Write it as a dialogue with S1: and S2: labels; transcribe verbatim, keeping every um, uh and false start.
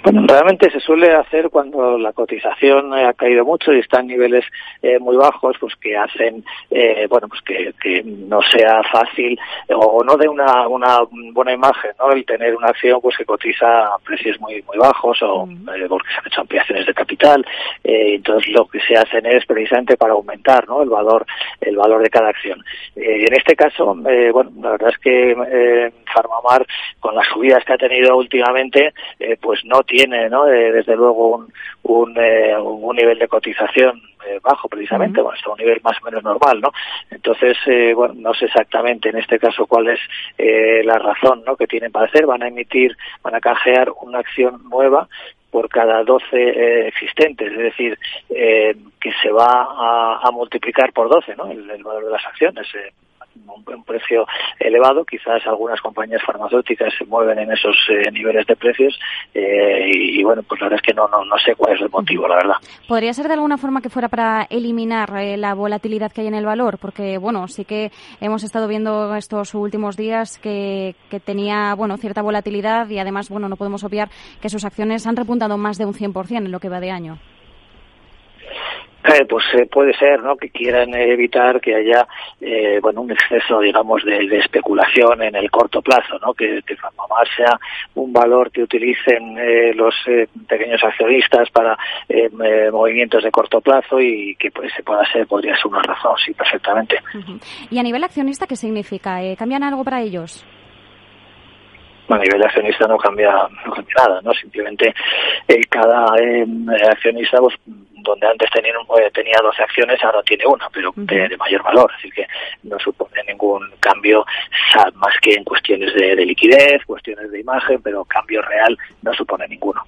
S1: Bueno, realmente se suele hacer cuando la cotización ha caído mucho y está en niveles eh, muy bajos, pues que hacen, eh, bueno, pues que, que no sea fácil o no dé una, una buena imagen, ¿no? El tener una acción pues que cotiza a precios muy muy bajos o
S2: Mm.
S1: eh, porque se han hecho ampliaciones de capital, eh, entonces lo que se hacen es precisamente para aumentar, ¿no? El valor, el valor de cada acción. Eh, en este caso, eh, bueno, la verdad es que eh, Farmamar, con las subidas que ha tenido últimamente, eh, pues no tiene tiene, ¿no? Eh, desde luego un, un, eh, un nivel de cotización eh, bajo precisamente,
S2: Uh-huh.
S1: bueno, está a un nivel más o menos normal, ¿no? Entonces, eh, bueno, no sé exactamente en este caso cuál es eh, la razón, ¿no? Que tienen para hacer, van a emitir, van a canjear una acción nueva por cada doce eh, existentes, es decir, eh, que se va a, a multiplicar por doce, ¿no? El, el valor de las acciones. Eh, un, un precio elevado, quizás algunas compañías farmacéuticas se mueven en esos eh, niveles de precios eh, y, y bueno, pues la verdad es que no, no no sé cuál es el motivo, la verdad.
S2: ¿Podría ser de alguna forma que fuera para eliminar eh, la volatilidad que hay en el valor? Porque, bueno, sí que hemos estado viendo estos últimos días que, que tenía, bueno, cierta volatilidad y además, bueno, no podemos obviar que sus acciones han repuntado más de un cien por ciento en lo que va de año.
S1: Eh, pues eh, puede ser, ¿no? Que quieran eh, evitar que haya, eh, bueno, un exceso, digamos, de, de especulación en el corto plazo, ¿no? Que, que Farmamar sea un valor que utilicen eh, los eh, pequeños accionistas para eh, eh, movimientos de corto plazo y que pues se pueda ser, podría ser una razón, sí, perfectamente.
S2: Uh-huh. Y a nivel accionista, ¿qué significa? Eh, ¿Cambian algo para ellos?
S1: A nivel de accionista no cambia, no cambia nada, ¿no? Simplemente eh, cada eh, accionista, pues, donde antes tenían, eh, tenía doce acciones, ahora tiene una, pero uh-huh. de, de mayor valor, así que no supone ningún cambio, más que en cuestiones de, de liquidez, cuestiones de imagen, pero cambio real no supone ninguno.